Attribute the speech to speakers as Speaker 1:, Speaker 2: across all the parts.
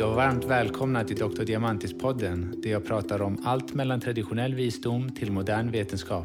Speaker 1: och varmt välkomna till Dr. Diamantis-podden där jag pratar om allt mellan traditionell visdom till modern vetenskap.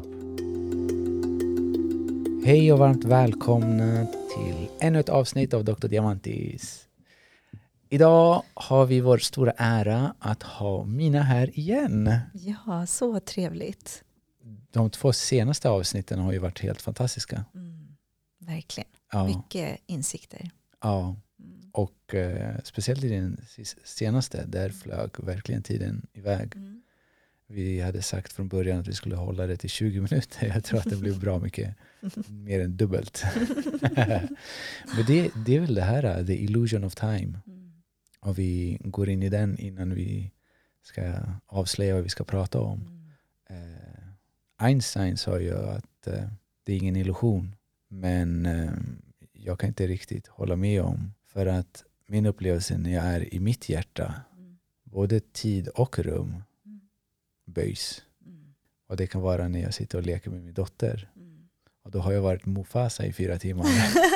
Speaker 1: Hej och varmt välkomna till ännu ett avsnitt av Dr. Diamantis. Idag har vi vår stora ära att ha Mina här igen.
Speaker 2: Ja, så trevligt.
Speaker 1: De 2 senaste avsnitten har ju varit helt fantastiska.
Speaker 2: Verkligen.
Speaker 1: Ja.
Speaker 2: Mycket insikter.
Speaker 1: Ja, och speciellt i den senaste, där flög verkligen tiden iväg. Vi hade sagt från början att vi skulle hålla det till 20 minuter. Jag tror att det blev bra mycket mer än dubbelt. Men det är väl det här, the illusion of time. Och vi går in i den innan vi ska avslöja vad vi ska prata om. Einstein sa ju att det är ingen illusion. Men jag kan inte riktigt hålla med om. För att min upplevelse när jag är i mitt hjärta, både tid och rum, böjs. Och det kan vara när jag sitter och leker med min dotter. Och då har jag varit Mufasa i 4 timmar.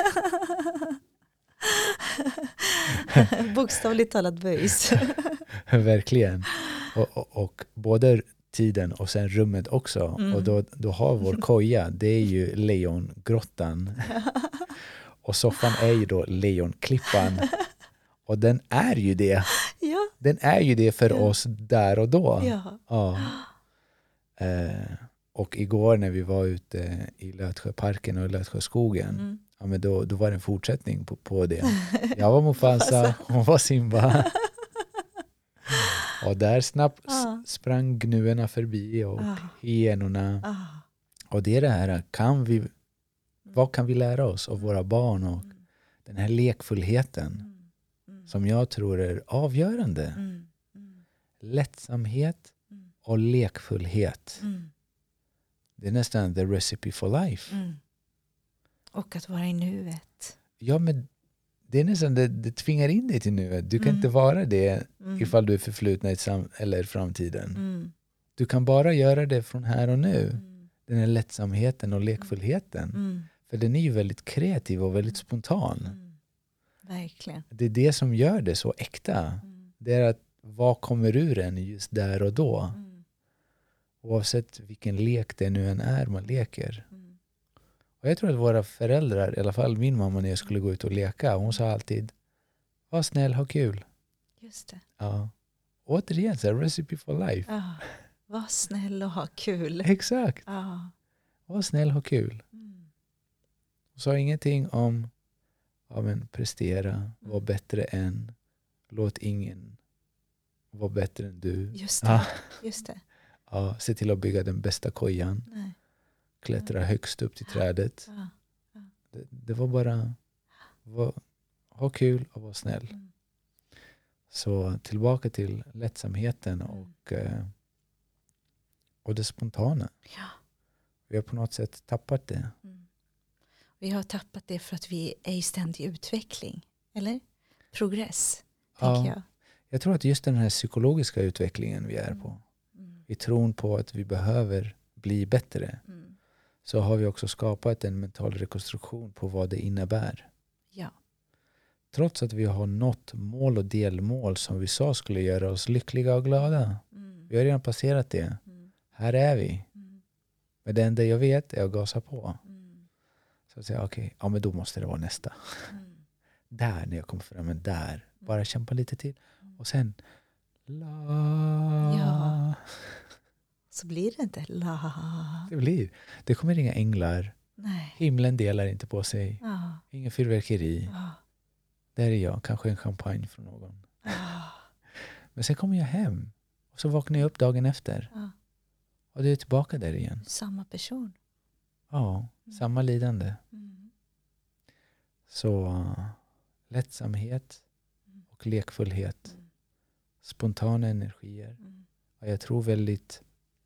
Speaker 2: Bokstavligt talat böjs.
Speaker 1: Verkligen. Och både tiden och sen rummet också. Och då har vår koja, det är ju lejongrottan. Och soffan är ju då lejonklippan. Och den är ju det.
Speaker 2: Ja.
Speaker 1: Den är ju det för oss där och då.
Speaker 2: Ja.
Speaker 1: Och igår när vi var ute i Lötsjöparken och Lötsjöskogen, ja, men då var det en fortsättning på det. Jag var Mufasa, hon var Simba. Och där snabbt sprang gnuerna förbi och hyenorna. Och det är det här, vad kan vi lära oss av våra barn och den här lekfullheten som jag tror är avgörande. Lättsamhet och lekfullhet. Det är nästan the recipe for life.
Speaker 2: Och att vara i nuet.
Speaker 1: Ja, men det är nästan det tvingar in dig till nuet. Du kan inte vara det ifall du är förflutna eller framtiden. Du kan bara göra det från här och nu. Den här lättsamheten och lekfullheten. För den är ju väldigt kreativ och väldigt spontan.
Speaker 2: Verkligen.
Speaker 1: Det är det som gör det så äkta. Det är att vad kommer ur en just där och då. Oavsett vilken lek det nu än är man leker. Och jag tror att våra föräldrar, i alla fall min mamma när jag skulle gå ut och leka, hon sa alltid, var snäll, ha kul.
Speaker 2: Just det.
Speaker 1: Ja. Återigen, så recipe for life.
Speaker 2: Ja. Var snäll och ha kul.
Speaker 1: Exakt.
Speaker 2: Ja.
Speaker 1: Var snäll, ha kul. Hon sa ingenting om prestera, var bättre än, låt ingen vara bättre än du.
Speaker 2: Just det. Just det.
Speaker 1: Ja, se till att bygga den bästa kojan.
Speaker 2: Nej.
Speaker 1: Klättra högst upp till trädet. Det var bara ha kul och vara snäll. Så tillbaka till lättsamheten och det spontana.
Speaker 2: Ja.
Speaker 1: Vi har på något sätt tappat det.
Speaker 2: Vi har tappat det för att vi är i ständig utveckling. Eller? Progress, tänker jag.
Speaker 1: Jag tror att just den här psykologiska utvecklingen vi är på. I tron på att vi behöver bli bättre. Så har vi också skapat en mental rekonstruktion på vad det innebär.
Speaker 2: Ja.
Speaker 1: Trots att vi har nått mål och delmål som vi sa skulle göra oss lyckliga och glada. Vi har redan passerat det. Här är vi. Men det enda jag vet är att gasa på. Så att säga, okej, men då måste det vara nästa. Där när jag kommer fram, men där. Bara kämpa lite till. Och sen,
Speaker 2: Ja. Så blir det inte
Speaker 1: Det kommer inga änglar.
Speaker 2: Nej.
Speaker 1: Himlen delar inte på sig. Ingen fyrverkeri. Där är jag, kanske en champagne från någon. Men sen kommer jag hem. Och så vaknar jag upp dagen efter. Och du är tillbaka där igen.
Speaker 2: Samma person.
Speaker 1: Ja, samma lidande. Så lättsamhet och lekfullhet. Spontana energier. Och jag tror väldigt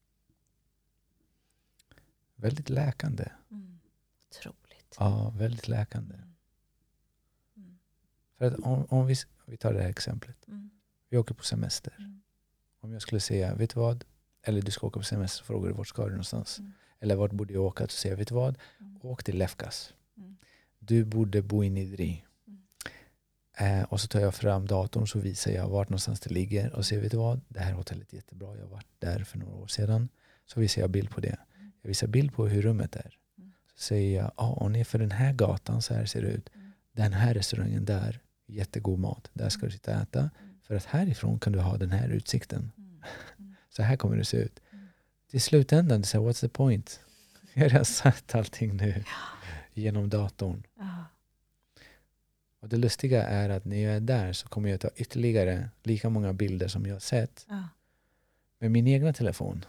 Speaker 1: läkande.
Speaker 2: Otroligt.
Speaker 1: Ja, väldigt läkande. För att om vi tar det här exemplet. Vi åker på semester. Om jag skulle säga, vet du vad? Eller du ska åka på semester och frågar vart ska du någonstans? Eller vart borde jag åka? Och säga, vet du vad? Åk till Lefkas. Du borde bo i Nidri. Och så tar jag fram datorn så visar jag vart någonstans det ligger. Och säger, vet du vad? Det här hotellet är jättebra. Jag har varit där för några år sedan. Så visar jag bild på det. Jag visar bild på hur rummet är. Så säger jag, och nerför den här gatan så här ser det ut. Den här restaurangen där, jättegod mat. Där ska du sitta och äta. För att härifrån kan du ha den här utsikten. Så här kommer det se ut. Till slutändan, det är så här, what's the point? Jag har redan sagt allting nu genom datorn. Och det lustiga är att när jag är där så kommer jag ta ytterligare lika många bilder som jag har sett med min egna telefon.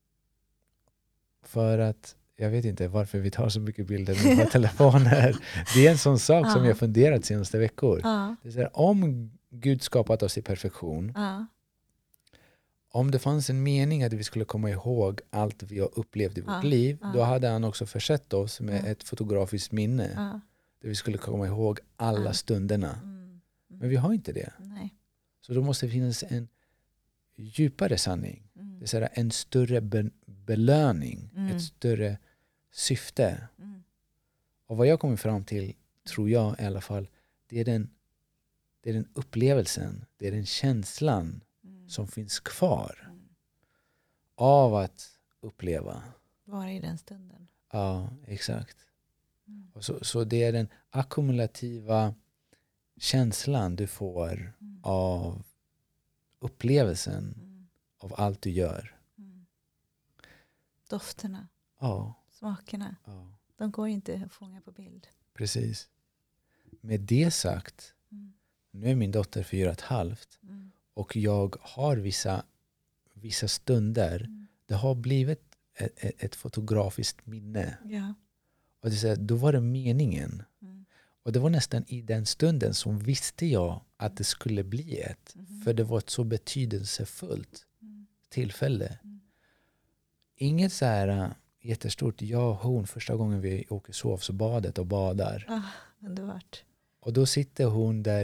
Speaker 1: För att jag vet inte varför vi tar så mycket bilder med våra telefoner. Det är en sån sak som jag funderat senaste veckor. Det är så här, om Gud skapat oss i perfektion, om det fanns en mening att vi skulle komma ihåg allt vi har upplevt i vårt liv, då hade han också försett oss med ett fotografiskt minne. Där vi skulle komma ihåg alla stunderna. Men vi har inte det.
Speaker 2: Nej.
Speaker 1: Så då måste det finnas en djupare sanning. Det är så här, en större belöning. Ett större syfte. Och vad jag kommer fram till, tror jag i alla fall, det är den upplevelsen, det är den känslan som finns kvar av att uppleva.
Speaker 2: Vara i den stunden.
Speaker 1: Ja, exakt. Och så det är den ackumulativa känslan du får av upplevelsen av allt du gör.
Speaker 2: Dofterna.
Speaker 1: Ja.
Speaker 2: Smakerna.
Speaker 1: Ja.
Speaker 2: De går inte att fånga på bild.
Speaker 1: Precis. Med det sagt, nu är min dotter 4,5 och jag har vissa stunder. Det har blivit ett fotografiskt minne.
Speaker 2: Ja.
Speaker 1: Och det är så här, då var det meningen. Och det var nästan i den stunden som visste jag att det skulle bli ett. För det var ett så betydelsefullt tillfälle. Inget så här jättestort. Jag och hon, första gången vi åker sovsbadet och badar.
Speaker 2: Underbart.
Speaker 1: Och då sitter hon där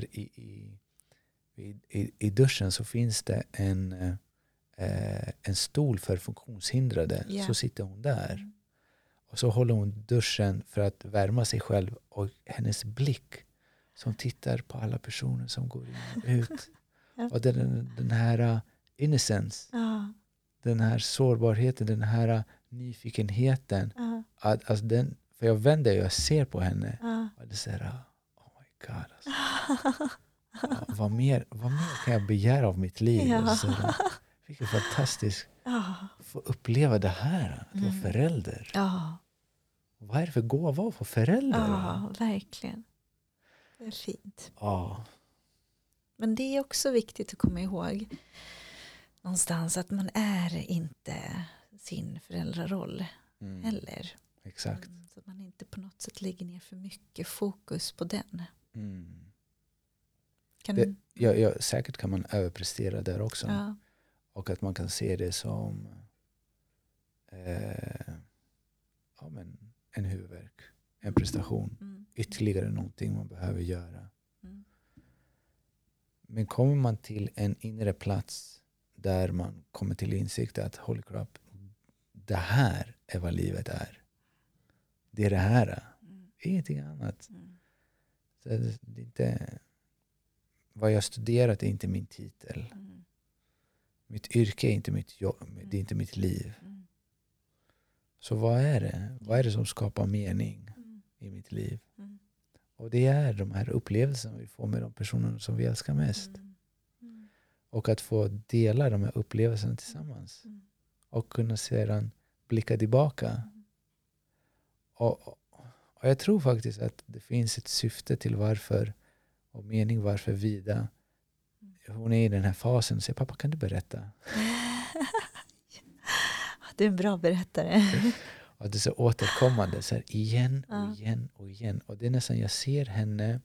Speaker 1: i duschen, så finns det en stol för funktionshindrade. Så sitter hon där. Och så håller hon duschen för att värma sig själv. Och hennes blick som tittar på alla personer som går in och ut. Och den här innocence. Den här sårbarheten, den här nyfikenheten. Alltså för jag vänder och jag ser på henne. Och det säger, oh my god. Alltså. Vad mer kan jag begära av mitt liv? Så, vilket fantastiskt. Få uppleva det här. Att vara förälder. Vad är det för gåva att vara förälder?
Speaker 2: Ja, verkligen. Det är fint.
Speaker 1: Ja.
Speaker 2: Men det är också viktigt att komma ihåg någonstans att man är inte sin föräldraroll heller.
Speaker 1: Exakt.
Speaker 2: Så att man inte på något sätt lägger ner för mycket fokus på den.
Speaker 1: Säkert kan man överprestera där också.
Speaker 2: Ja.
Speaker 1: Och att man kan se det som en huvudvärk. En prestation. Ytterligare någonting man behöver göra. Men kommer man till en inre plats där man kommer till insikt att holy crap, det här är vad livet är. Det är det här. Ingenting annat. Så det är inte, vad jag studerat är inte min titel. Mitt yrke är inte mitt jobb. Det är inte mitt liv. Så vad är det? Vad är det som skapar mening i mitt liv? Och det är de här upplevelserna vi får med de personerna som vi älskar mest. Och att få dela de här upplevelserna tillsammans. Och kunna sedan blicka tillbaka. Och jag tror faktiskt att det finns ett syfte till varför, och mening varför Vida, hon är i den här fasen och säger, pappa, kan du berätta?
Speaker 2: Du är en bra berättare.
Speaker 1: Och det är så återkommande, så här, igen och igen och igen. Och det är nästan, jag ser henne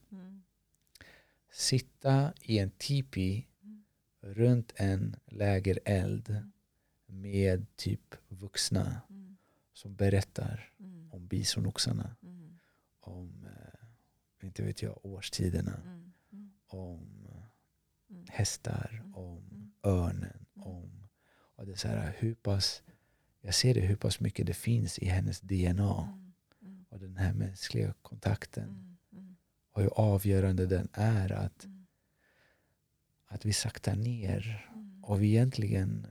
Speaker 1: sitta i en tipi runt en lägereld med typ vuxna som berättar om bisonoxarna, om inte vet jag, årstiderna, om hästar, om örnen, och det är så här, hur pass, jag ser det hur pass mycket det finns i hennes DNA och den här mänskliga kontakten Och hur avgörande den är att vi saktar ner. Och vi egentligen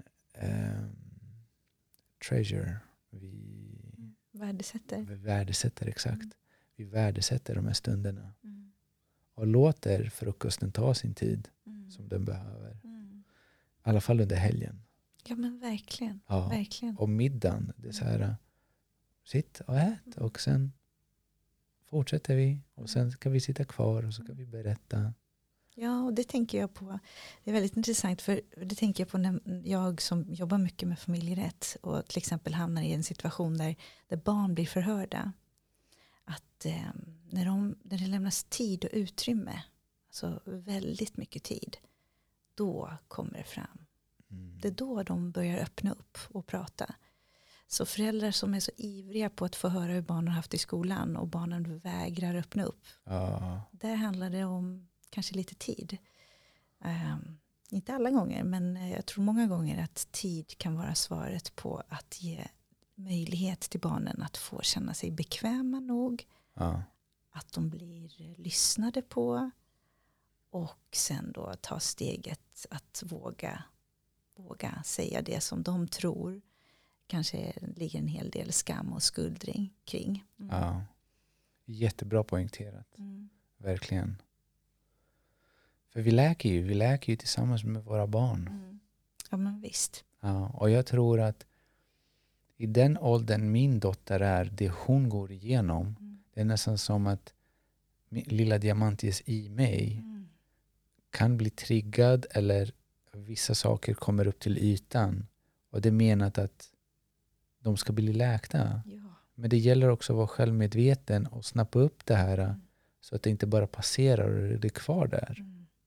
Speaker 1: treasure. Vi värdesätter exakt. Vi värdesätter de här stunderna. Och låter frukosten ta sin tid som den behöver. I alla fall under helgen.
Speaker 2: Ja, men verkligen.
Speaker 1: Ja.
Speaker 2: Verkligen.
Speaker 1: Och middagen, det är så här, sitt och ät och sen fortsätter vi. Och sen ska vi sitta kvar och så ska vi berätta.
Speaker 2: Ja, och det tänker jag på. Det är väldigt intressant, för det tänker jag på när jag som jobbar mycket med familjerätt och till exempel hamnar i en situation där barn blir förhörda. Att när det lämnas tid och utrymme, alltså väldigt mycket tid, då kommer det fram. Det är då de börjar öppna upp och prata. Så föräldrar som är så ivriga på att få höra hur barnen har haft i skolan och barnen vägrar öppna upp. Där handlar det om kanske lite tid. Inte alla gånger, men jag tror många gånger att tid kan vara svaret på att ge möjlighet till barnen att få känna sig bekväma nog. Att de blir lyssnade på. Och sen då ta steget att våga säga det som de tror. Kanske ligger en hel del skam och skuldring kring.
Speaker 1: Ja, jättebra poängterat. Verkligen. För vi läker ju tillsammans med våra barn.
Speaker 2: Ja, men visst.
Speaker 1: Ja, och jag tror att i den åldern min dotter är, det hon går igenom, det är nästan som att lilla Diamantis i mig kan bli triggad eller vissa saker kommer upp till ytan. Och det är menat att de ska bli läkta.
Speaker 2: Ja.
Speaker 1: Men det gäller också att vara självmedveten och snappa upp det här så att det inte bara passerar och det är kvar där.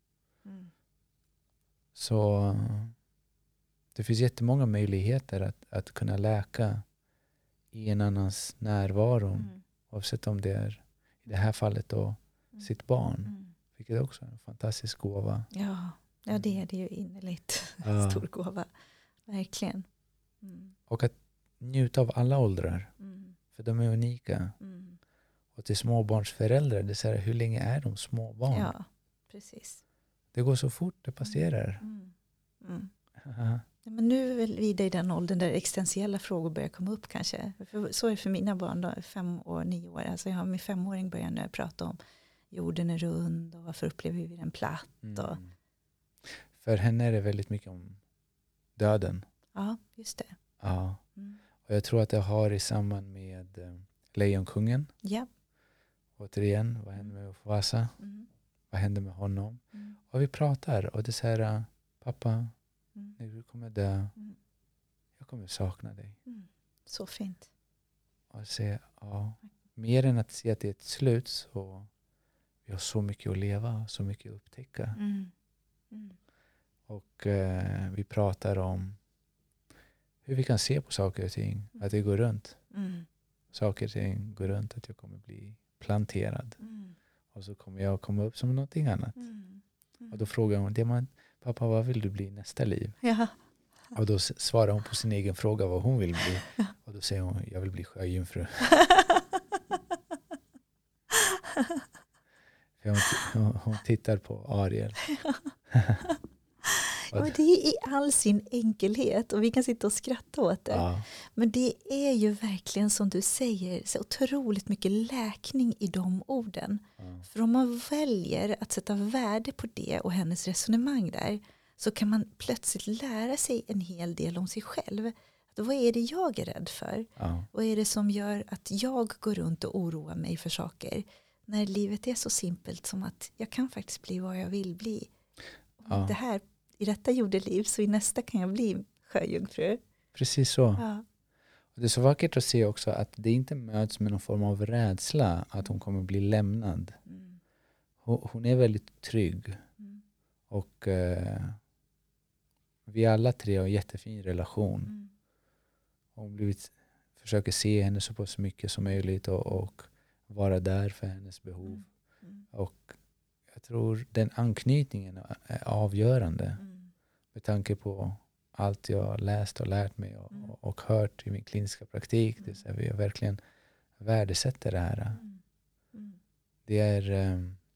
Speaker 1: Så det finns jättemånga möjligheter att kunna läka i en annans närvaro. Oavsett om det är i det här fallet då sitt barn. Vilket också är en fantastisk gåva.
Speaker 2: Ja, det är det ju innerligt. Stor gåva. Verkligen.
Speaker 1: Och att njuta av alla åldrar. För de är unika. Och till småbarnsföräldrar, det är så här, hur länge är de småbarn?
Speaker 2: Ja, precis.
Speaker 1: Det går så fort, det passerar.
Speaker 2: Ja, men nu är väl vi i den åldern där existentiella frågor börjar komma upp kanske. För så är det för mina barn då, 5 och 9 år. Alltså jag har min 5-åring börjar nu prata om jorden är rund och varför upplever vi den platt. Och...
Speaker 1: För henne är det väldigt mycket om döden.
Speaker 2: Ja, just det.
Speaker 1: Ja. Och jag tror att det har i samband med Lejonkungen.
Speaker 2: Ja.
Speaker 1: Återigen, vad händer med Mufasa? Vad händer med honom? Och vi pratar och det är så här, pappa, när du kommer dö, jag kommer sakna dig.
Speaker 2: Så fint.
Speaker 1: Och se, mer än att se att det är ett slut, så vi har så mycket att leva, så mycket att upptäcka. Och vi pratar om hur vi kan se på saker och ting, att det går runt. Saker och ting går runt, att jag kommer bli planterad. Och så kommer jag komma upp som någonting annat. Och då frågar hon, pappa, vad vill du bli i nästa liv?
Speaker 2: Ja.
Speaker 1: Och då svarar hon på sin egen fråga vad hon vill bli. Och då säger hon, jag vill bli sjöjungfru. hon tittar på Ariel.
Speaker 2: Ja, det är i all sin enkelhet och vi kan sitta och skratta åt det.
Speaker 1: Ja.
Speaker 2: Men det är ju verkligen som du säger så otroligt mycket läkning i de orden. För om man väljer att sätta värde på det och hennes resonemang där, så kan man plötsligt lära sig en hel del om sig själv. Vad är det jag är rädd för? Vad är det som gör att jag går runt och oroar mig för saker? När livet är så simpelt som att jag kan faktiskt bli vad jag vill bli. Det här, i detta jordeliv, så i nästa kan jag bli sjöjungfru.
Speaker 1: Precis så. Och det är så vackert att se också att det inte möts med någon form av rädsla att hon kommer bli lämnad. Hon är väldigt trygg. Och vi alla tre har en jättefin relation. Hon försöker se henne så pass mycket som möjligt och vara där för hennes behov. Och jag tror den anknytningen är avgörande. Med tanke på allt jag har läst och lärt mig och hört i min kliniska praktik. Det är vi verkligen värdesätter det här. Det är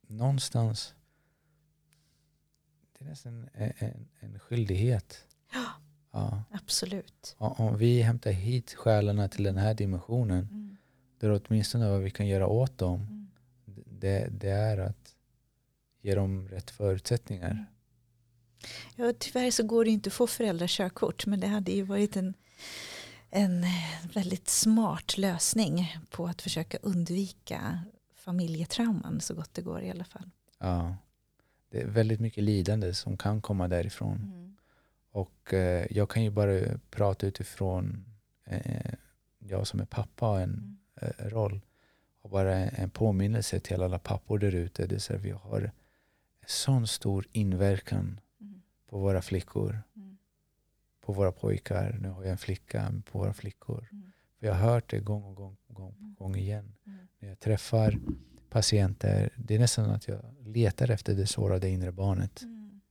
Speaker 1: någonstans, det är nästan en skyldighet. Ja.
Speaker 2: Absolut.
Speaker 1: Om vi hämtar hit själarna till den här dimensionen, då är det åtminstone vad vi kan göra åt dem. Det är att ge dem rätt förutsättningar.
Speaker 2: Ja, tyvärr så går det inte att få föräldrakörkort, men det hade ju varit en väldigt smart lösning på att försöka undvika familjetrauman så gott det går i alla fall.
Speaker 1: Ja, det är väldigt mycket lidande som kan komma därifrån. Och jag kan ju bara prata utifrån jag som är pappa har en roll. Och bara en påminnelse till alla pappor där ute. Det är så att vi har en sån stor inverkan på våra flickor. På våra pojkar. Nu har jag en flicka, på våra flickor. För jag har hört det gång på gång igen. När jag träffar patienter, det är nästan att jag letar efter det sårade inre barnet.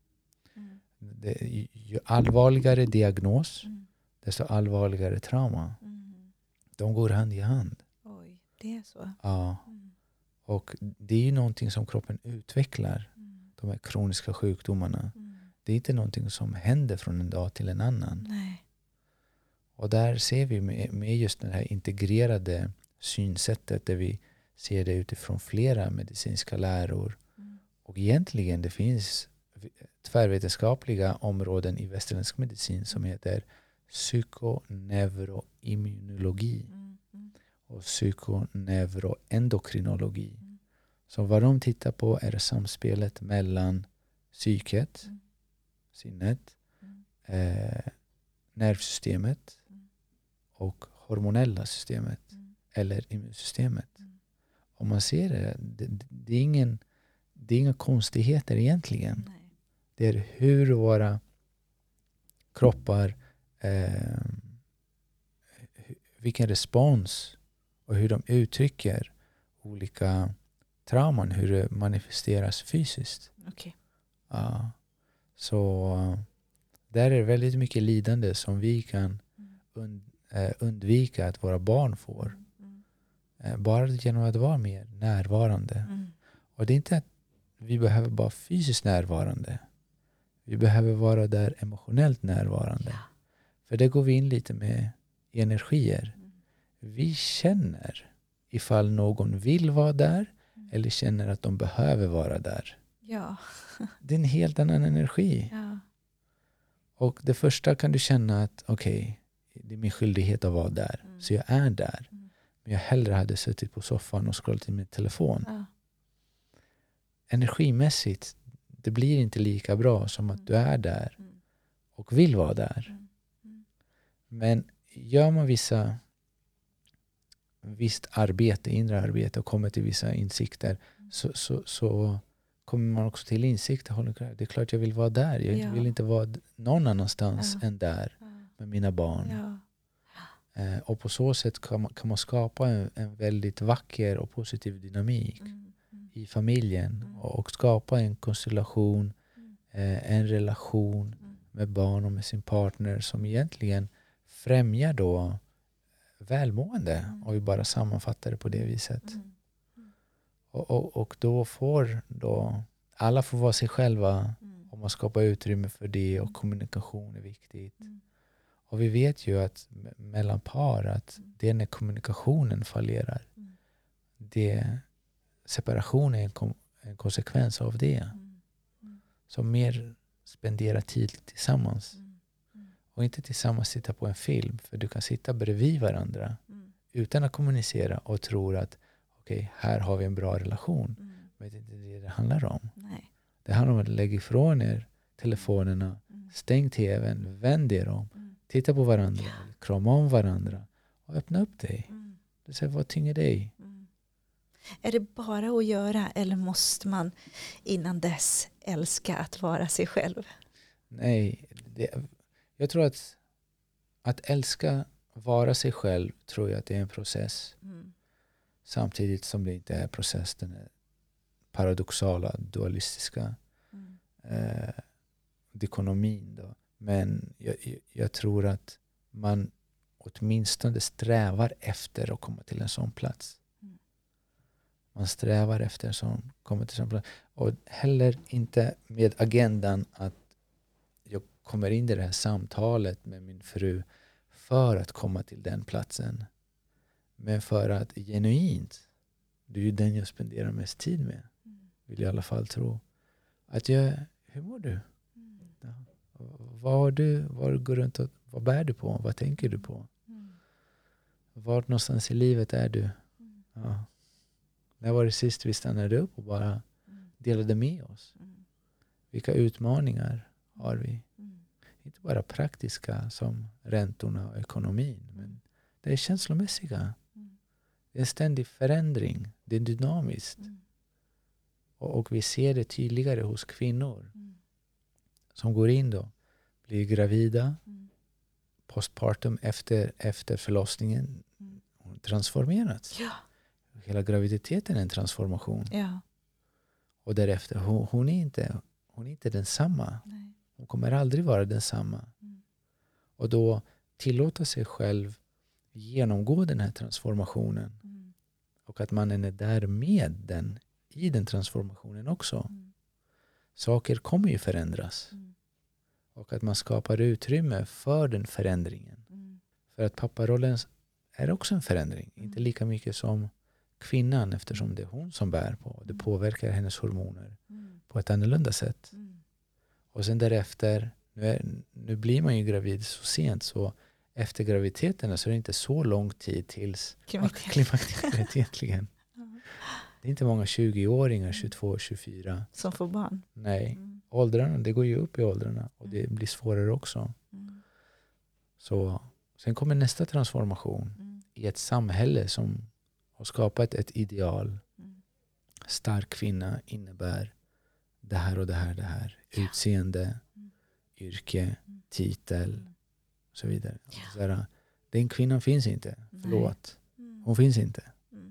Speaker 1: Ju allvarligare diagnos, desto allvarligare trauma. De går hand i hand.
Speaker 2: Oj, det är så.
Speaker 1: Ja. Och det är ju någonting som kroppen utvecklar. De här kroniska sjukdomarna. Det är inte någonting som händer från en dag till en annan.
Speaker 2: Nej.
Speaker 1: Och där ser vi med just det här integrerade synsättet där vi ser det utifrån flera medicinska läror. Och egentligen det finns tvärvetenskapliga områden i västerländsk medicin som heter psykoneuroimmunologi och psykoneuroendokrinologi. Så vad de tittar på är samspelet mellan psyket, sinnet, nervsystemet och hormonella systemet eller immunsystemet. Om man ser det är inga konstigheter egentligen.
Speaker 2: Nej.
Speaker 1: Det är hur våra kroppar vilken respons och hur de uttrycker olika trauman, hur det manifesteras fysiskt.
Speaker 2: Okay.
Speaker 1: Ja. Så där är det väldigt mycket lidande som vi kan undvika att våra barn får. Bara genom att vara mer närvarande. Och det är inte att vi behöver vara fysiskt närvarande. Vi behöver vara där emotionellt närvarande. För det går vi in lite med energier. Vi känner ifall någon vill vara där eller känner att de behöver vara där.
Speaker 2: Ja.
Speaker 1: Det är en helt annan energi.
Speaker 2: Ja.
Speaker 1: Och det första kan du känna att okej, det är min skyldighet att vara där. Så jag är där. Men jag hellre hade suttit på soffan och scrollat i min telefon.
Speaker 2: Ja.
Speaker 1: Energimässigt, det blir inte lika bra som att du är där och vill vara där. Men gör man visst arbete, inre arbete och kommer till vissa insikter så kommer man också till insikt. Det är klart jag vill vara där. Jag vill inte vara någon annanstans än där med mina barn.
Speaker 2: Ja.
Speaker 1: Och på så sätt kan man skapa en väldigt vacker och positiv dynamik i familjen och skapa en konstellation, en relation med barn och med sin partner som egentligen främjar då välmående, och vi bara sammanfattar det på det viset. Och då får alla får vara sig själva och man skapar utrymme för det, och kommunikation är viktigt. Och vi vet ju att mellan par att det är när kommunikationen fallerar. Separation är en konsekvens av det. Så mer spendera tid tillsammans. Och inte tillsammans sitta på en film. För du kan sitta bredvid varandra utan att kommunicera och tro att okej, här har vi en bra relation. Men det är inte det handlar om.
Speaker 2: Nej.
Speaker 1: Det handlar om att lägga ifrån er telefonerna, stäng tvn, vänd er om, titta på varandra, krama om varandra och öppna upp dig. Du säger, vad tynger dig?
Speaker 2: Är det bara att göra, eller måste man innan dess älska att vara sig själv?
Speaker 1: Nej, jag tror att älska vara sig själv, tror jag att det är en process. Samtidigt som det inte är process, den är paradoxala, dualistiska dikonomin då. Men jag tror att man åtminstone strävar efter att komma till en sån plats. man strävar efter som kommer till exempel. Och heller inte med agendan att jag kommer in i det här samtalet med min fru för att komma till den platsen. Men för att genuint, det är ju den jag spenderar mest tid med. Vill jag i alla fall tro. Hur mår du? Ja. Vad går runt och vad bär du på? Vad tänker du på? Var någonstans i livet är du? Ja. När var det sist vi stannade upp och bara delade med oss? Vilka utmaningar har vi? Inte bara praktiska som räntorna och ekonomin. Men det är känslomässiga. Det är en ständig förändring. Det är dynamiskt. Och vi ser det tydligare hos kvinnor. Som går in då. Blir gravida. Postpartum efter förlossningen. Hon transformerats.
Speaker 2: Ja.
Speaker 1: Hela graviditeten är en transformation.
Speaker 2: Ja.
Speaker 1: Och därefter, hon är inte densamma.
Speaker 2: Nej.
Speaker 1: Hon kommer aldrig vara densamma. Och då tillåta sig själv genomgå den här transformationen. Och att man är där med den i den transformationen också. Saker kommer ju förändras. Och att man skapar utrymme för den förändringen. För att papparollen är också en förändring. Inte lika mycket som kvinnan eftersom det är hon som bär på. Det påverkar hennes hormoner på ett annorlunda sätt. Och sen därefter, nu blir man ju gravid så sent så efter graviditeten så är det inte så lång tid tills klimakteriet egentligen. Det är inte många 20-åringar, 22, 24.
Speaker 2: Som får barn.
Speaker 1: Nej, åldrarna, det går ju upp i åldrarna och det blir svårare också. Så sen kommer nästa transformation i ett samhälle som har skapat ett ideal. Stark kvinna innebär det här och det här, det här. Utseende, yrke, titel och så vidare. Så här, den kvinnan finns inte. Förlåt. Hon finns inte.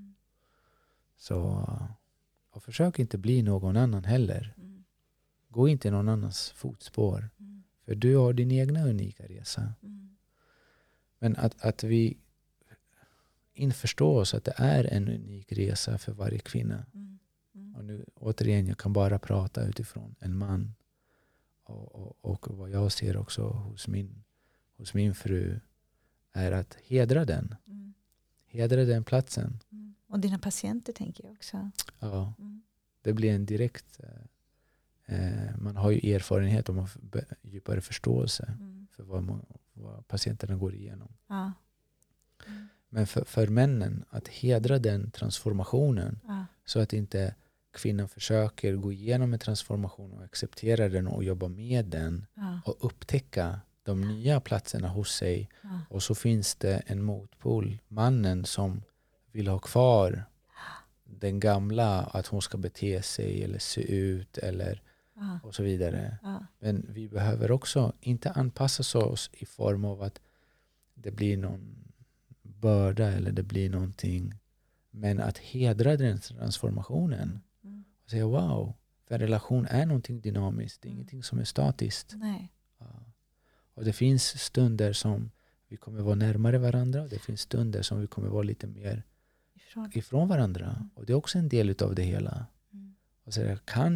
Speaker 1: Så och försök inte bli någon annan heller. Gå inte någon annans fotspår. För du har din egna unika resa. Men att vi införstår oss att det är en unik resa för varje kvinna. Och nu återigen, jag kan bara prata utifrån en man. Och vad jag ser också hos min fru är att hedra den. Hedra den platsen.
Speaker 2: Och dina patienter tänker jag också.
Speaker 1: Ja, det blir en direkt... man har ju erfarenhet och djupare förståelse för vad patienterna går igenom.
Speaker 2: Ja.
Speaker 1: Men för männen, att hedra den transformationen så att inte kvinnan försöker gå igenom en transformation och acceptera den och jobba med den och upptäcka de nya platserna hos sig. Och så finns det en motpol, mannen som vill ha kvar den gamla, att hon ska bete sig eller se ut eller och så vidare. Men vi behöver också inte anpassa oss i form av att det blir någon börda eller det blir någonting, men att hedra den transformationen och säga wow, för en relation är någonting dynamiskt, det är ingenting som är statiskt.
Speaker 2: Nej.
Speaker 1: Och det finns stunder som vi kommer vara närmare varandra och det finns stunder som vi kommer vara lite mer ifrån varandra. Och det är också en del av det hela. Och så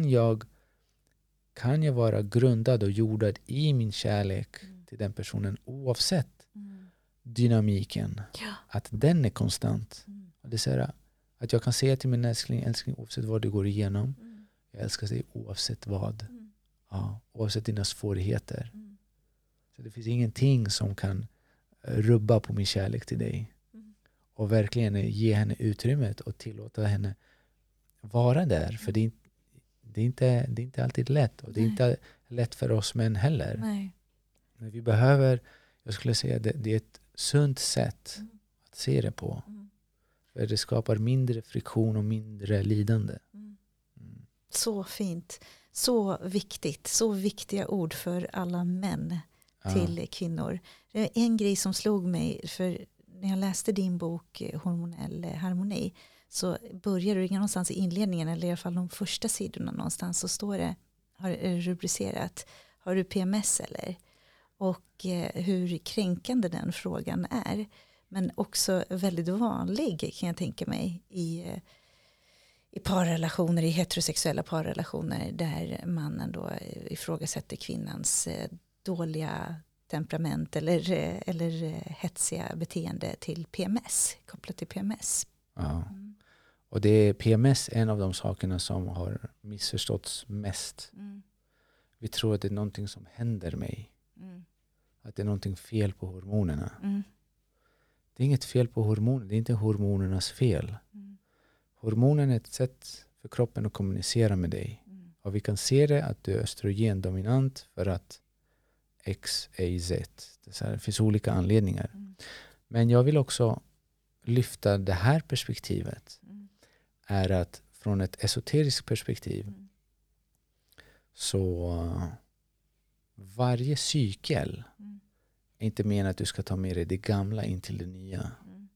Speaker 1: kan jag vara grundad och jordad i min kärlek till den personen oavsett dynamiken. Att den är konstant. Och det är att jag kan säga till min älskling oavsett vad du går igenom. Jag älskar dig oavsett vad. Ja, oavsett dina svårigheter. Så det finns ingenting som kan rubba på min kärlek till dig. Och verkligen ge henne utrymmet och tillåta henne vara där. För det är inte alltid lätt. Och det är inte lätt för oss män heller.
Speaker 2: Nej.
Speaker 1: Men vi behöver, jag skulle säga det är ett sunt sätt att se det på. För det skapar mindre friktion och mindre lidande.
Speaker 2: Så fint. Så viktigt. Så viktiga ord för alla män till kvinnor. Det är en grej som slog mig, för när jag läste din bok Hormonell harmoni så börjar du någonstans i inledningen, eller i alla fall de första sidorna någonstans, så står det, har rubricerat, har du PMS eller? Och hur kränkande den frågan är. Men också väldigt vanlig kan jag tänka mig i parrelationer, i heterosexuella parrelationer där mannen då ifrågasätter kvinnans dåliga temperament eller hetsiga beteende till PMS, kopplat till PMS.
Speaker 1: Ja. Och det är PMS en av de sakerna som har missförståtts mest. Vi tror att det är någonting som händer mig. Att det är någonting fel på hormonerna. Det är inget fel på hormoner. Det är inte hormonernas fel. Hormonen är ett sätt för kroppen att kommunicera med dig. Och vi kan se det att du är östrogendominant för att X, Y, Z. Det finns olika anledningar. Men jag vill också lyfta det här perspektivet. Är att från ett esoteriskt perspektiv så varje cykel är inte menat att du ska ta med dig det gamla in till det nya.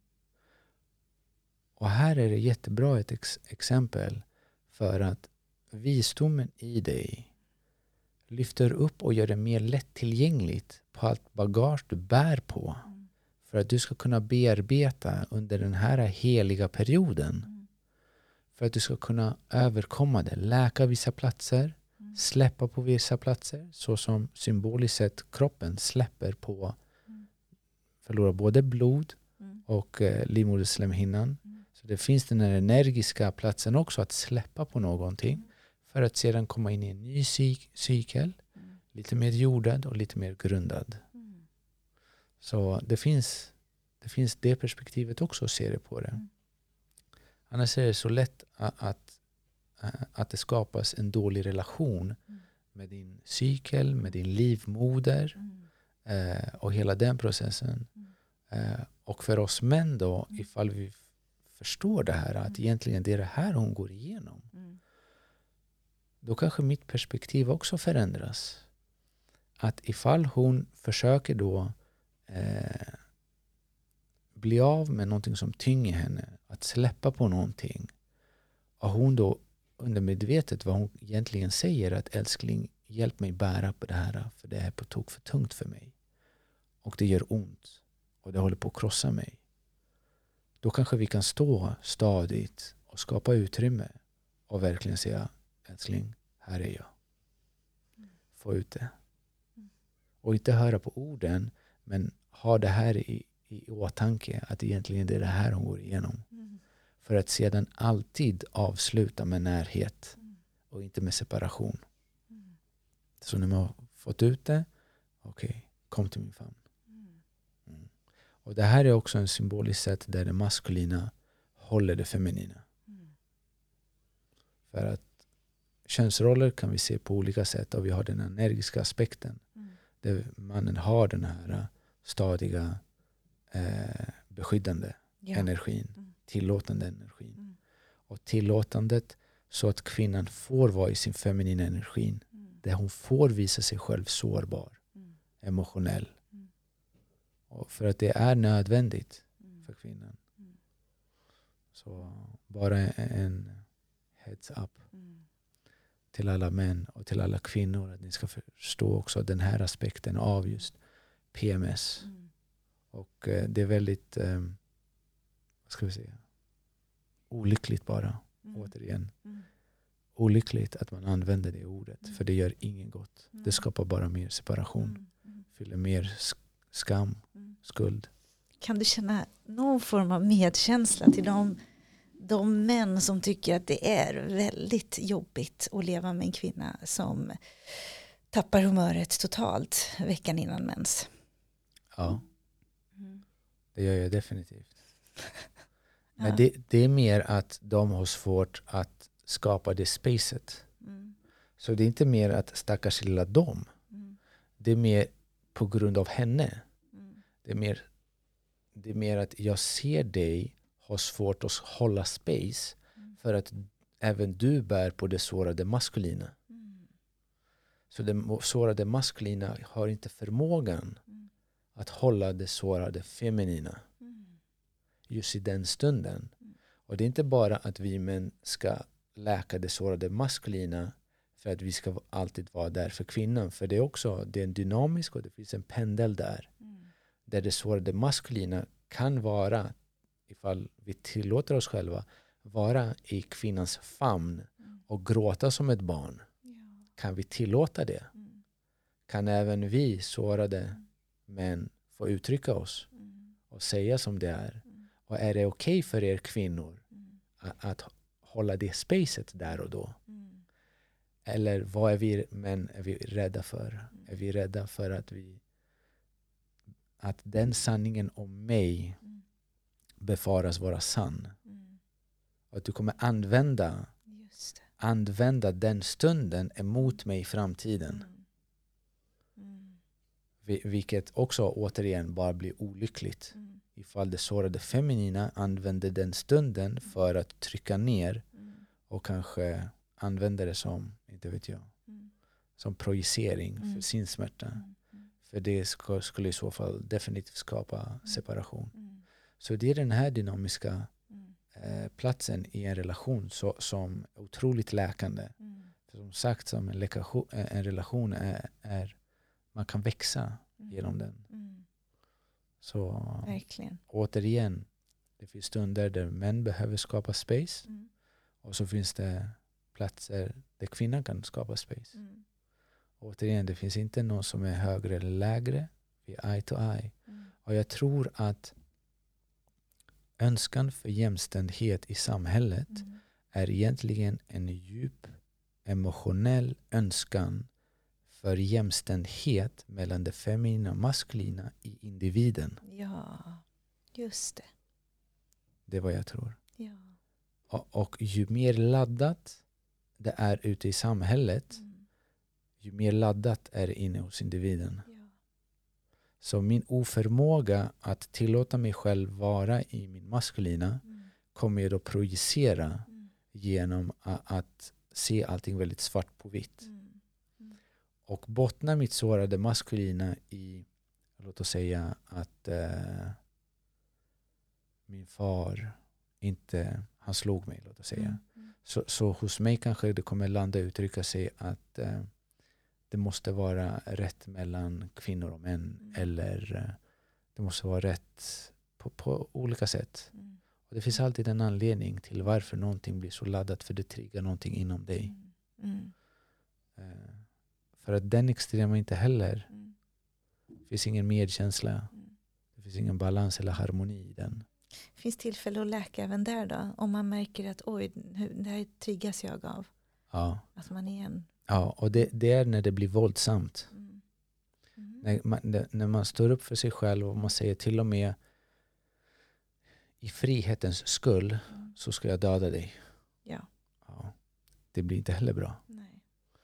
Speaker 1: Och här är det jättebra ett exempel för att visdomen i dig lyfter upp och gör det mer lättillgängligt på allt bagage du bär på. För att du ska kunna bearbeta under den här heliga perioden. För att du ska kunna överkomma det. Läka vissa platser. Släppa på vissa platser. Så som symboliskt sett kroppen släpper på. Förlorar både blod och livmoderslemhinnan. Så det finns den här energiska platsen också att släppa på någonting. För att sedan komma in i en ny cykel. Lite mer jordad och lite mer grundad. Så det finns det perspektivet också att se det på det. Annars är det så lätt att det skapas en dålig relation med din cykel, med din livmoder och hela den processen. Och för oss män då, ifall vi förstår det här, att egentligen det är det här hon går igenom. Då kanske mitt perspektiv också förändras. Att ifall hon försöker då bli av med någonting som tynger henne, att släppa på någonting, och hon då undermedvetet vad hon egentligen säger, att älskling, hjälp mig bära på det här, för det är på tok för tungt för mig och det gör ont och det håller på att krossa mig. Då kanske vi kan stå stadigt och skapa utrymme och verkligen säga, älskling, här är jag. Få ut det. Och inte höra på orden, men ha det här i åtanke, att egentligen det är det här hon går igenom. För att sedan alltid avsluta med närhet och inte med separation. Så när man har fått ut det, okej, kom till min famn. Och det här är också en symbolisk sätt där det maskulina håller det feminina. För att könsroller kan vi se på olika sätt, och vi har den energiska aspekten. Där mannen har den här stadiga beskyddande energin, tillåtande energin. Och tillåtandet så att kvinnan får vara i sin feminina energin. Där hon får visa sig själv sårbar, emotionell. Och för att det är nödvändigt för kvinnan. Så bara en heads up till alla män och till alla kvinnor, att ni ska förstå också den här aspekten av just PMS. Och det är väldigt vad ska vi säga, olyckligt bara, återigen. Olyckligt att man använder det ordet, för det gör ingen gott. Det skapar bara mer separation. Fyller mer skam, skuld.
Speaker 2: Kan du känna någon form av medkänsla till de män som tycker att det är väldigt jobbigt att leva med en kvinna som tappar humöret totalt veckan innan mens?
Speaker 1: Ja, det gör jag definitivt. Men det är mer att de har svårt att skapa det spacet. Så det är inte mer att stackars lilla dem. Det är mer på grund av henne. Det är mer att jag ser dig ha svårt att hålla space, för att även du bär på det sårade maskulina. Så det sårade maskulina har inte förmågan att hålla det sårade feminina just i den stunden. Och det är inte bara att vi män ska läka det sårade maskulina för att vi ska alltid vara där för kvinnan. För det är också, det är en dynamisk, och det finns en pendel där. Där det sårade maskulina kan vara, ifall vi tillåter oss själva, vara i kvinnans famn och gråta som ett barn? Kan vi tillåta det? Kan även vi sårade män få uttrycka oss och säga som det är? Och är det okej för er kvinnor att hålla det spacet där och då? Eller vad är vi män är vi rädda för? Är vi rädda för att den sanningen om mig befaras vara sann? Och att du kommer använda den stunden emot mig i framtiden. Vilket också återigen bara blir olyckligt. Ifall det sårade feminina använder den stunden för att trycka ner och kanske använder det som, inte vet jag, som projicering för sin smärta. För det skulle i så fall definitivt skapa separation. Så det är den här dynamiska platsen i en relation som är otroligt läkande. För som sagt, som en relation är man kan växa genom den. Så
Speaker 2: verkligen.
Speaker 1: Återigen, det finns stunder där män behöver skapa space. Och så finns det platser där kvinnan kan skapa space. Återigen, det finns inte någon som är högre eller lägre. Vi är eye to eye. Och jag tror att önskan för jämställdhet i samhället är egentligen en djup emotionell önskan för jämställdhet mellan det feminina och maskulina i individen.
Speaker 2: Ja, just det.
Speaker 1: Det är vad jag tror.
Speaker 2: Ja.
Speaker 1: Och ju mer laddat det är ute i samhället, ju mer laddat är det inne hos individen.
Speaker 2: Ja.
Speaker 1: Så min oförmåga att tillåta mig själv vara i min maskulina kommer jag då projicera genom att se allting väldigt svart på vitt. Och bottnar mitt sårade maskulina i, låt oss säga att min far inte, han slog mig, låt oss säga. Så hos mig kanske det kommer landa uttrycka sig att det måste vara rätt mellan kvinnor och män. Eller det måste vara rätt på olika sätt. Och det finns alltid en anledning till varför någonting blir så laddat, för det triggar någonting inom dig. För att den extrema inte heller. Det finns ingen medkänsla. Det finns ingen balans eller harmoni i den.
Speaker 2: Finns tillfälle att läka även där då? Om man märker att oj, det här triggas jag av.
Speaker 1: Ja.
Speaker 2: Att man är en...
Speaker 1: Ja, och det är när det blir våldsamt. När man står upp för sig själv och man säger till och med i frihetens skull så ska jag döda dig.
Speaker 2: Ja.
Speaker 1: Det blir inte heller bra.
Speaker 2: Nej.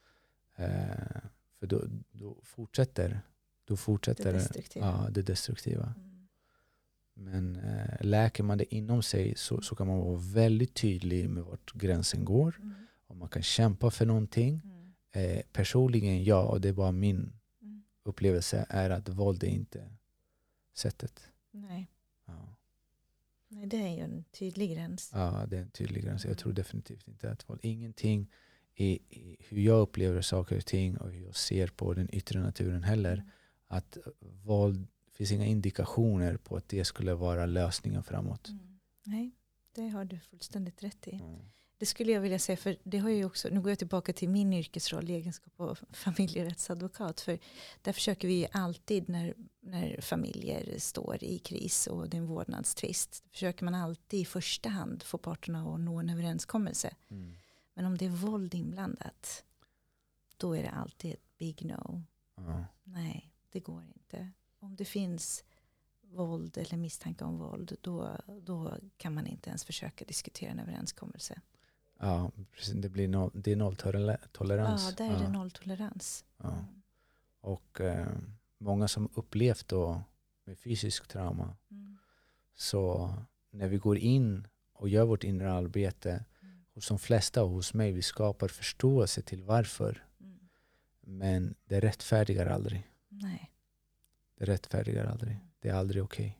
Speaker 1: För då fortsätter det destruktiva. Men läker man det inom sig så kan man vara väldigt tydlig med vart gränsen går. Och man kan kämpa för någonting. Personligen, ja, och det är bara min upplevelse är att våld är inte sättet.
Speaker 2: Nej.
Speaker 1: Ja.
Speaker 2: Nej, det är ju en tydlig gräns.
Speaker 1: Ja, det är en tydlig gräns. Jag tror definitivt inte att våld, ingenting i hur jag upplever saker och ting och hur jag ser på den yttre naturen heller. Att våld, finns inga indikationer på att det skulle vara lösningen framåt.
Speaker 2: Nej, det har du fullständigt rätt i. Det skulle jag vilja säga, för det har ju också, nu går jag tillbaka till min yrkesroll i egenskap av familjerättsadvokat, för där försöker vi alltid när familjer står i kris och det är en vårdnadstvist, försöker man alltid i första hand få parterna att nå en överenskommelse. Men om det är våld inblandat, då är det alltid ett big no. Nej, det går inte. Om det finns våld eller misstanke om våld, då kan man inte ens försöka diskutera en överenskommelse.
Speaker 1: Ja, precis. Det är nolltolerans.
Speaker 2: Ja, där är det nolltolerans.
Speaker 1: Ja. Och många som upplevt då med fysisk trauma, så när vi går in och gör vårt inre arbete, hos de flesta och hos mig, vi skapar förståelse till varför. Men det rättfärdigar aldrig.
Speaker 2: Nej.
Speaker 1: Det rättfärdigar aldrig. Det är aldrig okej.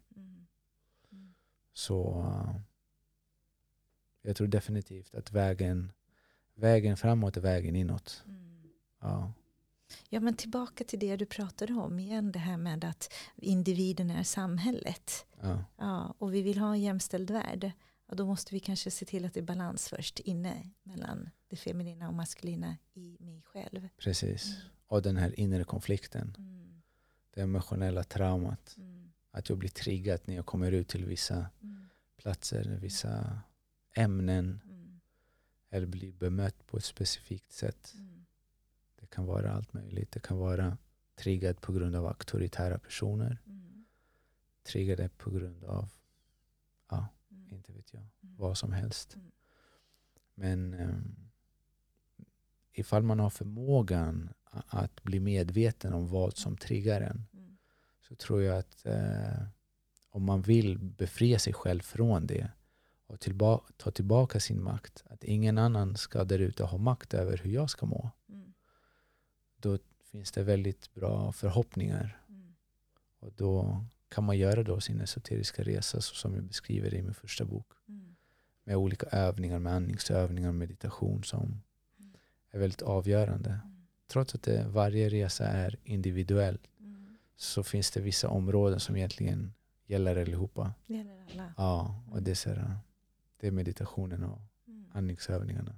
Speaker 1: Så jag tror definitivt att vägen framåt är vägen inåt.
Speaker 2: Ja, men tillbaka till det du pratade om igen, det här med att individen är samhället. Ja, och vi vill ha en jämställd värld. Ja, då måste vi kanske se till att det är balans först inne mellan det feminina och maskulina i mig själv.
Speaker 1: Precis. Och den här inre konflikten. Det emotionella traumat. Att jag blir triggad när jag kommer ut till vissa platser, vissa ämnen. Eller blir bemött på ett specifikt sätt. Det kan vara allt möjligt. Det kan vara triggad på grund av auktoritära personer. Triggade på grund av, inte vet jag, vad som helst. Men ifall man har förmågan att bli medveten om vad som triggar en, så tror jag att om man vill befria sig själv från det och ta tillbaka sin makt, att ingen annan ska där ute ha makt över hur jag ska må, då finns det väldigt bra förhoppningar. Och då kan man göra då sin esoteriska resa, så som jag beskriver det i min första bok. Med olika övningar, med andningsövningar och meditation som är väldigt avgörande. Trots att varje resa är individuell, så finns det vissa områden som egentligen gäller allihopa.
Speaker 2: Gäller alla.
Speaker 1: Ja, och det är meditationen och andningsövningarna.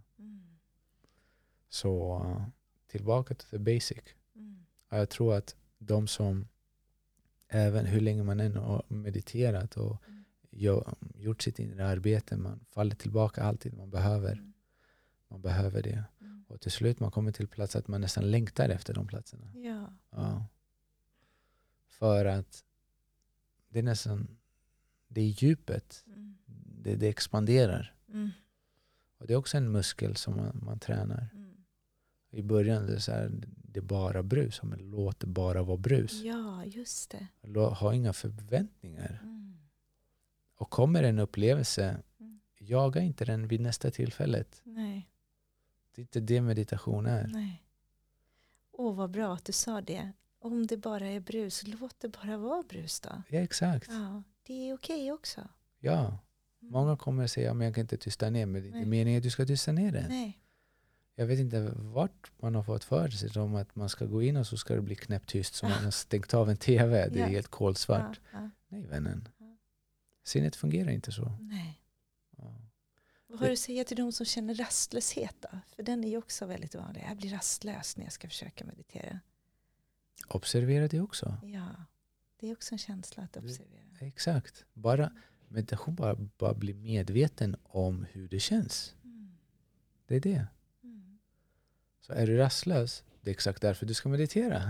Speaker 1: Så tillbaka till the basic. Och jag tror att de som, även hur länge man än har mediterat och gjort sitt inre arbete, man faller tillbaka alltid. Man behöver det. Och till slut man kommer till plats att man nästan längtar efter de platserna. Ja. För att det är nästan, det är djupet. Det expanderar. Och det är också en muskel som man tränar. I början det är bara brus. Men låt det bara vara brus.
Speaker 2: Ja, just det.
Speaker 1: Ha inga förväntningar. Och kommer en upplevelse, jaga inte den vid nästa tillfället.
Speaker 2: Nej.
Speaker 1: Det är inte det meditation är.
Speaker 2: Nej. Vad bra att du sa det. Om det bara är brus, låt det bara vara brus då.
Speaker 1: Ja, exakt.
Speaker 2: Ja, det är okej också.
Speaker 1: Ja. Många kommer säga, men jag kan inte tysta ner. Men det är inte meningen att du ska tysta ner det.
Speaker 2: Nej.
Speaker 1: Jag vet inte vart man har fått för sig om att man ska gå in och så ska det bli knäpptyst som man har stängt av en tv. Det är helt kolsvart. Nej, vännen. Sinnet fungerar inte så.
Speaker 2: Nej. Vad har du att säga till de som känner rastlöshet då? För den är ju också väldigt vanlig. Jag blir rastlös när jag ska försöka meditera.
Speaker 1: Observera det också.
Speaker 2: Ja, det är också en känsla att observera.
Speaker 1: Exakt. Meditation bara bli medveten om hur det känns. Det är det. Så är du rastlös, det är exakt därför du ska meditera.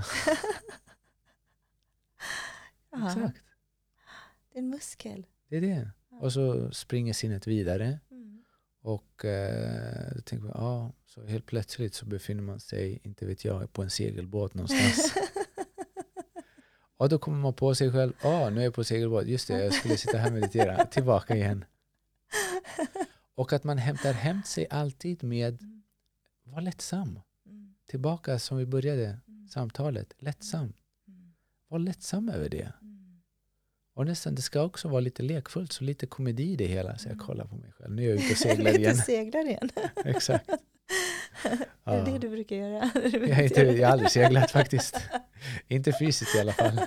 Speaker 1: Exakt.
Speaker 2: Det är en muskel.
Speaker 1: Det är det. Och så springer sinnet vidare. Och då tänker man, så helt plötsligt så befinner man sig, inte vet jag, på en segelbåt någonstans. Och då kommer man på sig själv, nu är jag på segelbåt, just det, jag skulle sitta här och meditera, tillbaka igen. Och att man hämtar hem sig alltid med, var lättsam. Tillbaka som vi började samtalet, lättsam. Var lättsam över det. Och nästan, det ska också vara lite lekfullt, så lite komedi i det hela. Så jag kollar på mig själv. Nu är jag ute och seglar igen.
Speaker 2: seglar igen.
Speaker 1: Exakt.
Speaker 2: Är det du brukar göra?
Speaker 1: Jag har aldrig seglat faktiskt. Inte fysiskt i alla fall.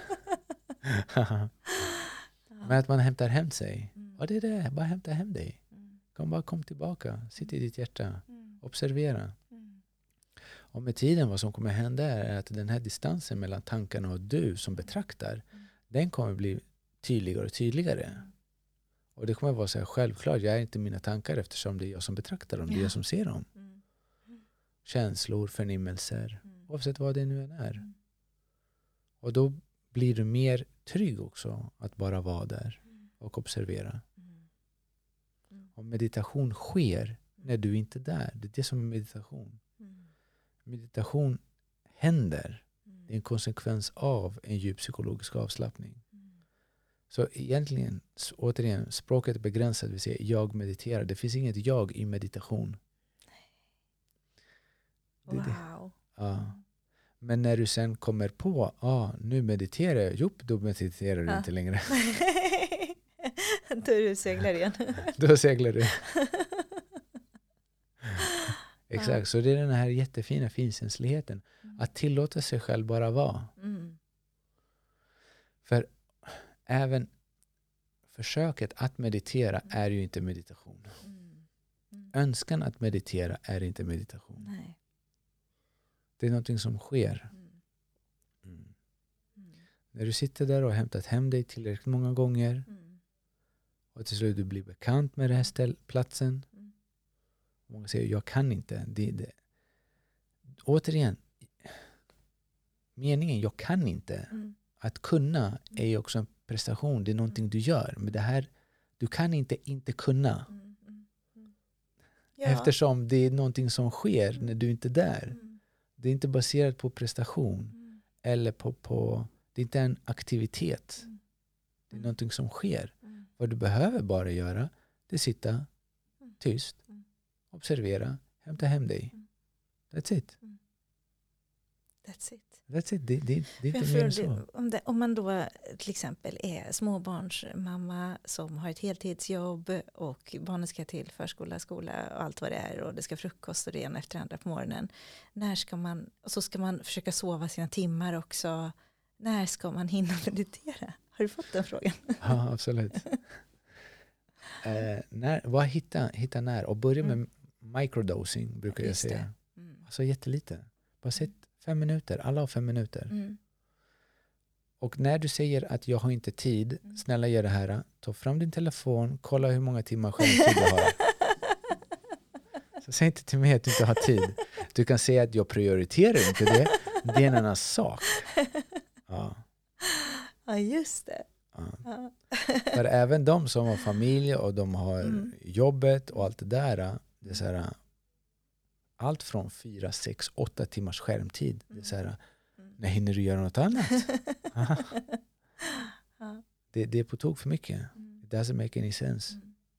Speaker 1: Men att man hämtar hem sig. Och det är det, bara hämta hem dig. Kom tillbaka, sitt i ditt hjärta. Observera. Och med tiden vad som kommer hända är att den här distansen mellan tankarna och du som betraktar, den kommer bli tydligare och tydligare. Och det kommer vara så här självklart, jag är inte mina tankar eftersom det är jag som betraktar dem, det är jag som ser dem. Känslor, förnimmelser, oavsett vad det nu än är. Och då blir du mer trygg också att bara vara där och observera. Och meditation sker när du inte är där. Det är det som är meditation. Meditation händer. Det är en konsekvens av en djup psykologisk avslappning. Så egentligen, återigen, språket är begränsat. Vi säger jag mediterar. Det finns inget jag i meditation. Det är det. Ja. Men när du sen kommer på, nu mediterar jag. Då mediterar du inte längre.
Speaker 2: Då är du seglar igen.
Speaker 1: Då seglar du. Exakt, så det är den här jättefina finkänsligheten. Att tillåta sig själv bara vara. För försöket att meditera är ju inte meditation. Önskan att meditera är inte meditation.
Speaker 2: Nej.
Speaker 1: Det är någonting som sker. När du sitter där och har hämtat hem dig tillräckligt många gånger och till slut du blir bekant med den här platsen. Många säger, jag kan inte. Återigen, meningen, jag kan inte. Att kunna är ju också en prestation. Det är någonting du gör. Men det här, du kan inte kunna.
Speaker 2: Ja.
Speaker 1: Eftersom det är någonting som sker när du inte är där. Det är inte baserat på prestation. Eller på det är inte en aktivitet. Det är någonting som sker. Vad du behöver bara göra, det är sitta tyst, observera, hämta hem dig. That's it.
Speaker 2: That's it.
Speaker 1: That's it. Det är inte mer än så.
Speaker 2: Om man då till exempel är småbarnsmamma som har ett heltidsjobb och barnet ska till förskola, skola och allt vad det är och det ska frukost och det ena efter andra på morgonen. När ska man, och så ska man försöka sova sina timmar också. När ska man hinna meditera? Har du fått den frågan?
Speaker 1: Ja, absolut. Hitta när och börja med microdosing brukar jag säga. Alltså jättelite. Bara sätt 5 minuter. Alla har 5 minuter. Och när du säger att jag har inte tid, snälla gör det här. Ta fram din telefon, kolla hur många timmar skärmtid du har. Så säg inte till mig att du inte har tid. Du kan säga att jag prioriterar inte det. Det är en annan sak.
Speaker 2: Ja, just det.
Speaker 1: Ja. För även de som har familj och de har jobbet och allt det där. Det är så här, allt från 4, 6, 8 timmars skärmtid. Det är så här, när hinner du göra något annat? Det är på tok för mycket. It doesn't make any sense.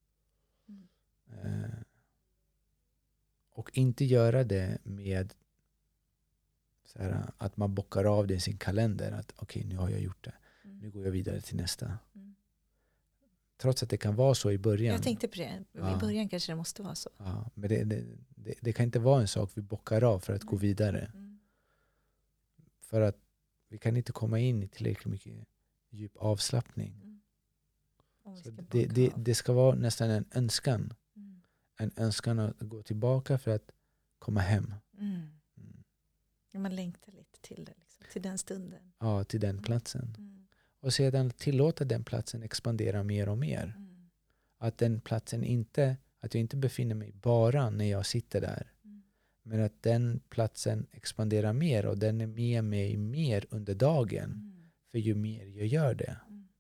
Speaker 1: Och inte göra det med så här, att man bockar av det i sin kalender. Att okej, nu har jag gjort det. Nu går jag vidare till nästa. Trots att det kan vara så i början.
Speaker 2: Jag tänkte på det. I början kanske det måste vara så.
Speaker 1: Ja, men det kan inte vara en sak vi bockar av för att gå vidare. För att vi kan inte komma in i tillräckligt mycket djup avslappning. Så det ska vara nästan en önskan. En önskan att gå tillbaka för att komma hem.
Speaker 2: Man längtar lite till det. Liksom, till den stunden.
Speaker 1: Ja, till den platsen. Och sedan tillåta den platsen expandera mer och mer. Att den platsen att jag inte befinner mig bara när jag sitter där. Men att den platsen expanderar mer och den är med mig mer under dagen. För ju mer jag gör det.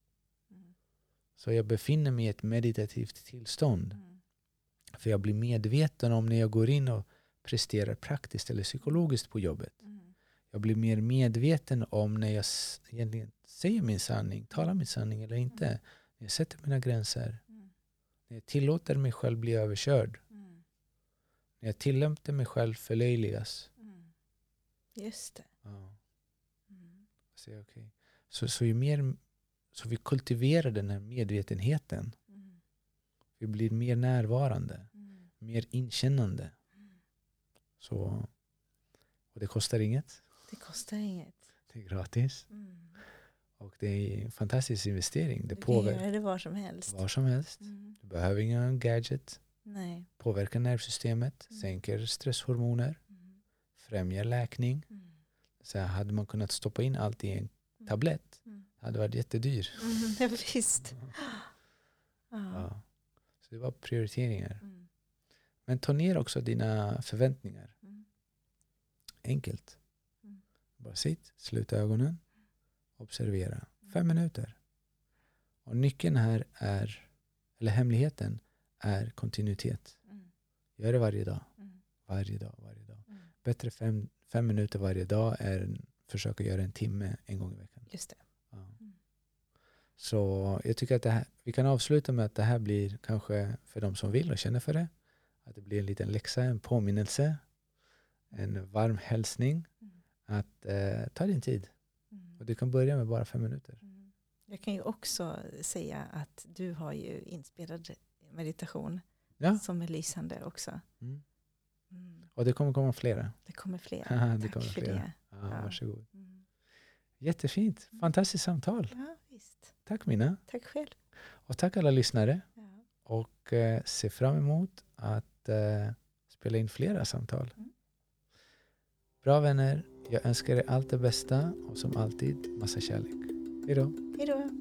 Speaker 1: Så jag befinner mig i ett meditativt tillstånd. För jag blir medveten om när jag går in och presterar praktiskt eller psykologiskt på jobbet. Jag blir mer medveten om när jag egentligen säger min sanning, talar min sanning eller inte. När jag sätter mina gränser. När jag tillåter mig själv bli överkörd. När jag tillåter mig själv förlöjligas.
Speaker 2: Just det.
Speaker 1: Ja. Så, okay. Så ju mer så vi kultiverar den här medvetenheten. Vi blir mer närvarande. Mer inkännande. Så, och det kostar inget.
Speaker 2: Det kostar inget.
Speaker 1: Det är gratis. Och det är en fantastisk investering.
Speaker 2: Du kan göra det var som helst.
Speaker 1: Var som helst. Du behöver ingen gadget.
Speaker 2: Nej.
Speaker 1: Påverkar nervsystemet. Sänker stresshormoner. Främjar läkning. Så hade man kunnat stoppa in allt i en tablett. Det hade varit jättedyr.
Speaker 2: Ja, visst.
Speaker 1: Ja. Så det var prioriteringar. Men ta ner också dina förväntningar. Enkelt. Bara sitt, sluta ögonen. Observera. 5 minuter. Och nyckeln här eller hemligheten är kontinuitet. Gör det varje dag. Varje dag. Bättre 5 minuter varje dag än försöka göra 1 timme en gång i veckan.
Speaker 2: Just det.
Speaker 1: Ja. Så jag tycker att vi kan avsluta med att det här blir kanske för de som vill och känner för det. Att det blir en liten läxa, en påminnelse. En varm hälsning. Att ta din tid. Och du kan börja med bara 5 minuter.
Speaker 2: Jag kan ju också säga att du har ju inspelad meditation som är lysande också.
Speaker 1: Och det kommer komma flera.
Speaker 2: Det kommer flera.
Speaker 1: Det kommer
Speaker 2: Tack för
Speaker 1: flera.
Speaker 2: det.
Speaker 1: Ja, varsågod. Jättefint. Fantastiskt samtal.
Speaker 2: Ja, visst.
Speaker 1: Tack Mina.
Speaker 2: Tack själv.
Speaker 1: Och tack alla lyssnare.
Speaker 2: Ja.
Speaker 1: Och se fram emot att spela in flera samtal. Bra vänner, jag önskar er allt det bästa och som alltid massa kärlek. Hej då.
Speaker 2: Hej då.